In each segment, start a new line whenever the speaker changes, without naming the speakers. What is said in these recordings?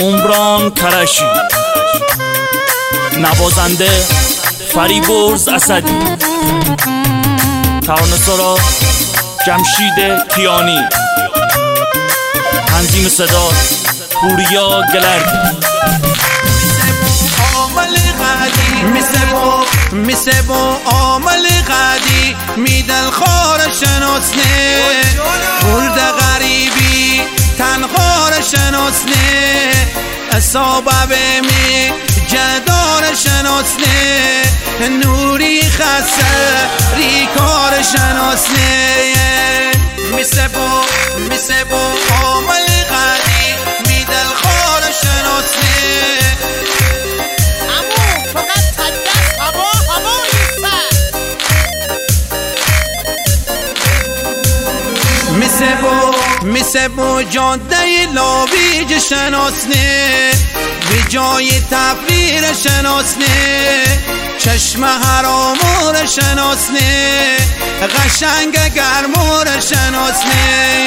عمران کرشی، نوازنده فریبرز اسدی، ترانه‌سرا جمشید کیانی، تنظیم صدا پوریا گلردی.
میسبو عامل قدی میدل خار شناسنه، برد غریبی تنخار شناسنه، اصابه می جدار شناسنه، نوری خسته ریکار شناسنه. میسبو عامل قدی میدل خار شناسنه، میسبو جاده لاویج شناسنه، به جای تفریر شناسنه، چشم حرامور شناسنه، قشنگ گرمور شناسنه.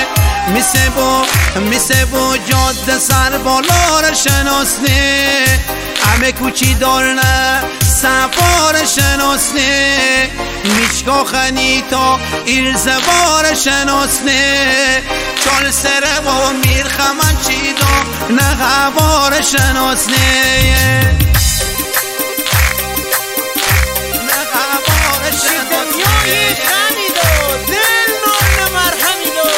میسبو جاده سربالار شناسنه، همه کوچی دارنه سفار شناسنه، میشکا خنیتا ایرزوار شناسنه، چال سره و میر خمن چیدا نغوار شناسنه، نغوار شناسنه. خمیدو دل نان مرهمیدو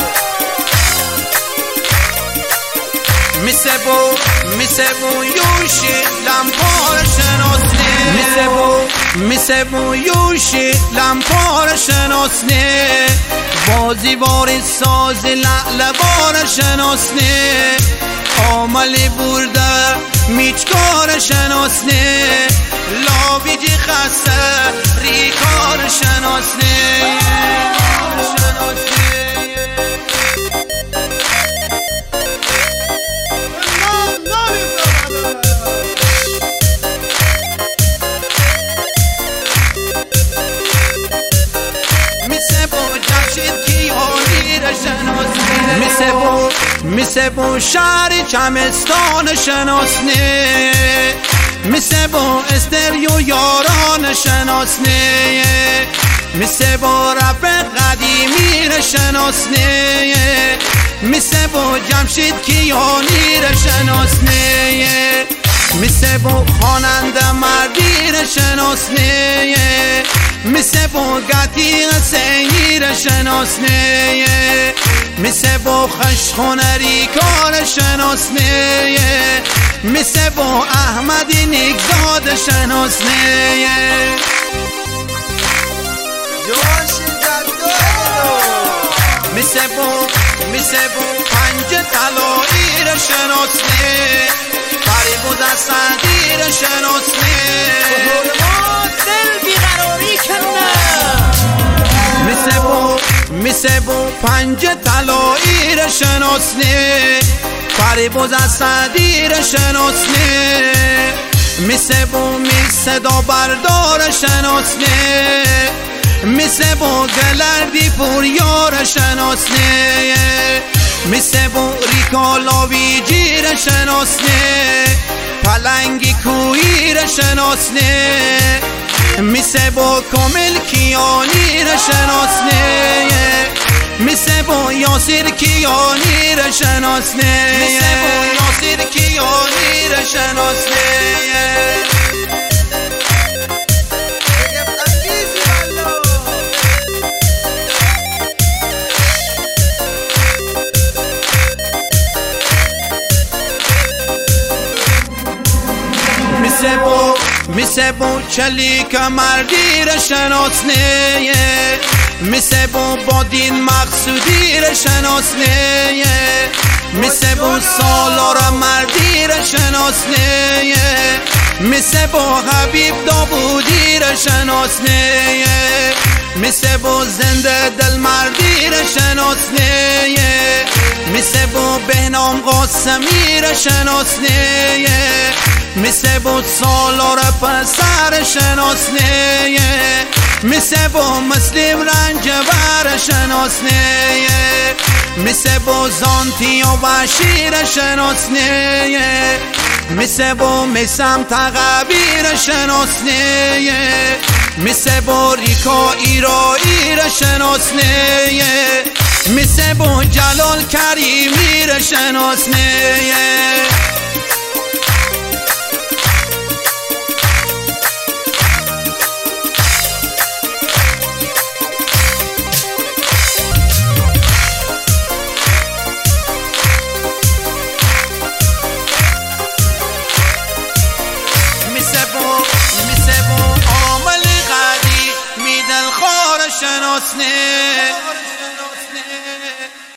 میسبو یوشی لمپار شناسنه، میسبو یوشی لمپار شناسنه، بازی واری ساز لعلبار شناسنه، عاملی برده میچکار شناسنه، لاویجی خسته ریکار شناسنه. میسبو شهر چمستان شناسنه، میسبو استریو یاران شناسنه، میسبو رپ قدیمی شناسنه، میسبو جمشید کیانی شناسنه، میسبو خواننده مردی شناسنه، میسبو گتی سینی شناسنه، میسبو خشخونری کار شناسنه، میسبو احمدی نیکزاد شناسنه. میسبو پنج طلایی شناسنه، فریبرز اسدی شناسنه، دل بیقراری کنه. میسبو پنج طلایی شناسنه، فریبرز اسدی شناسنه، میسبو صدا بردار شناسنه، میسبو گلردی پوریار شناسنه، میسبو ریکا لاویجی شناسنه، پلنگی کویی شناسنه، میسبو کامل کیانی شناسنه، میسبو یاسر کیانی شناسنه، میسبو یاسر کیانی شناسنه. میسبو چلیک مردی شناسنه، میسبو با دین مقصودی شناسنه، میسبو سالار مردی شناسنه، میسبو حبیب داوودی شناسنه، میسبو زنده دل مردی شناسنه، میسبو بهنام قاسمی شناسنه، میسبو سالار پسر شناسنه، میسبو مسلم رنجبر شناسنه، مثل با زانتی و بشیر شناسنه مثل با مسم تقبیر شناسنه مثل با ریکا ایرایی شناسنه مثل با جلال کریمی شناسنه شناسنه